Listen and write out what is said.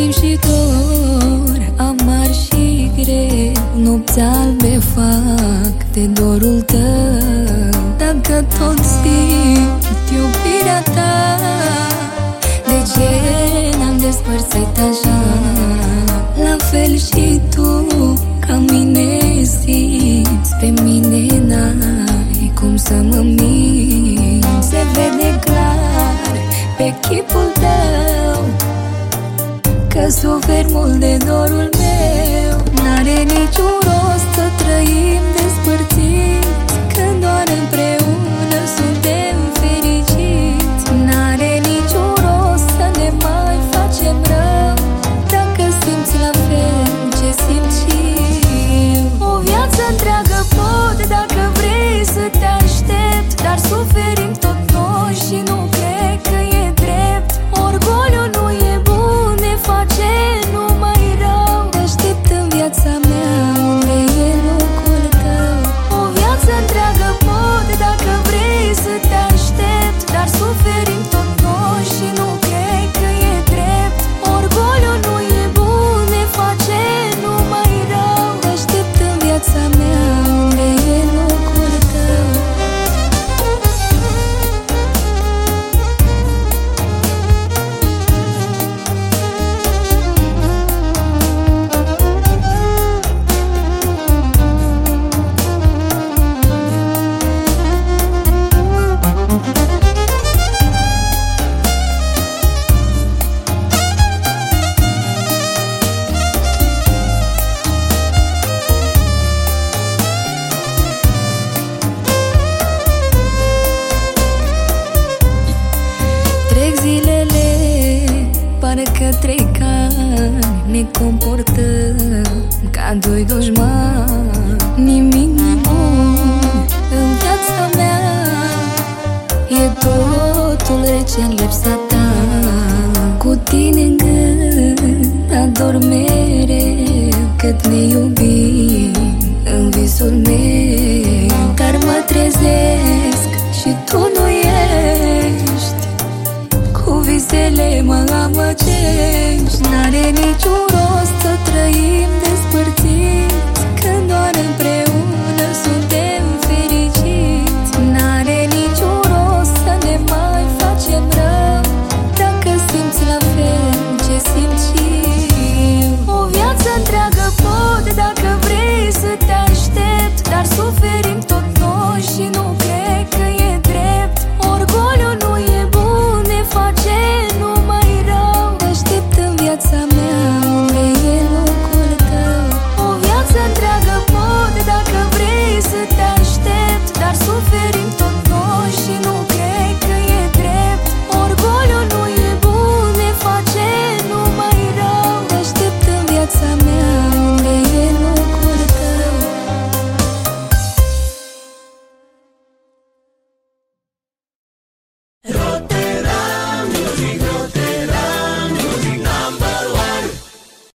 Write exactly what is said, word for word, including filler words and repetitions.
trăim și dor, amar și greu. Nopți albe fac de dorul tău. Dacă tot simt iubirea ta, de ce n-am despărțit așa? La fel și tu, ca mine simți, pe mine n-ai cum să mă minți. Se vede clar pe chipul tău că suferi mult de dorul meu. N-are niciun rost să trăim despărțiți, când doar împreună suntem fericiți. N-are niciun rost să ne mai facem rău, dacă simți la fel ce simt și eu. O viață întreagă pot, dacă vrei să te aștept, dar suferim tot noi și nu cred că e drept. Orgoliul nu e bun, ne face numai rău. Te aștept în viața mea, unde e locul tău. O viață întreagă pot, dacă vrei să te aștept, dar suferim tot noi și nu cred că e drept. Orgoliul nu e bun, ne face numai rău. Te aștept în viața mea, unde e locul tău. Trec zilele, pare că trec ani, ne comportăm ca doi dușmani. Nimic nu bun în viața mea, e totul rece în lipsa ta. Cu tine în gând ador mereu, cât ne iubim în visul meu. Dar mă trezesc și tu nu ești, cu visele mă amăgești. N-are niciun rost să trăim